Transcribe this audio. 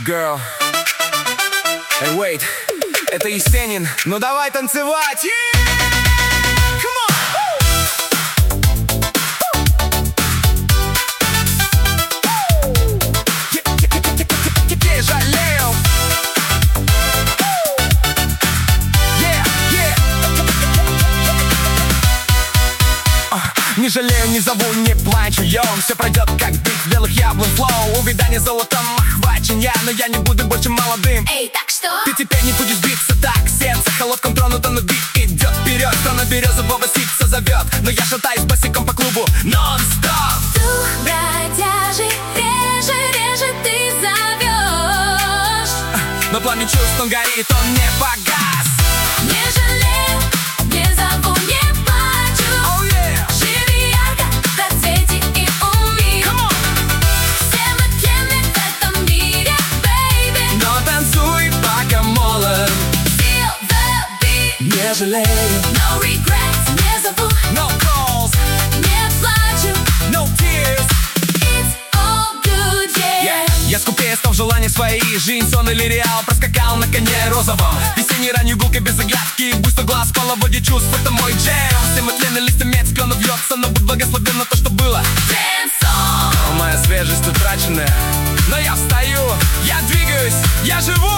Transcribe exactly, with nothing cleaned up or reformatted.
girl. Hey, wait, это Есенин, ну давай танцевать! Yeah! Come on! Не жалею! Yeah, yeah! uh, Не жалею, не зову, не плачу, йоу. Все пройдет, как бит белых яблон флоу. Увидание золотом охвачен я, но я не буду больше молодым. Эй, так что? Ты теперь не будешь биться так. Сердце холодком тронуто, но бит идет вперед. Страна березового ситца зовет, но я шатаюсь босиком по клубу нон-стоп. Дух бродяжий, реже, реже ты зовешь. Но пламя чувств, он горит, он не погас. Не жалею, не зову, не плачу. Oh, yeah. Живи ярко, процвети и уми. Все мы пьяны в этом мире, baby. Но танцуй, пока молод. Feel the beat. Не жалею. No regrets, не зову, No calls, не плачу. no tears. It's all good, yeah. Yeah. Я скупее стал в желаниях своей. Жизнь, сон или реал, проскакал на коне розовом. Весенней ранней гулкой без оглядки. Буйство глаз, половодье чувств, это мой джем. Все мы тлены листья медь, клен вьется, но будь благословен на то, что было. Dance on. Моя свежесть утраченная, но я встаю, я двигаюсь, я живу.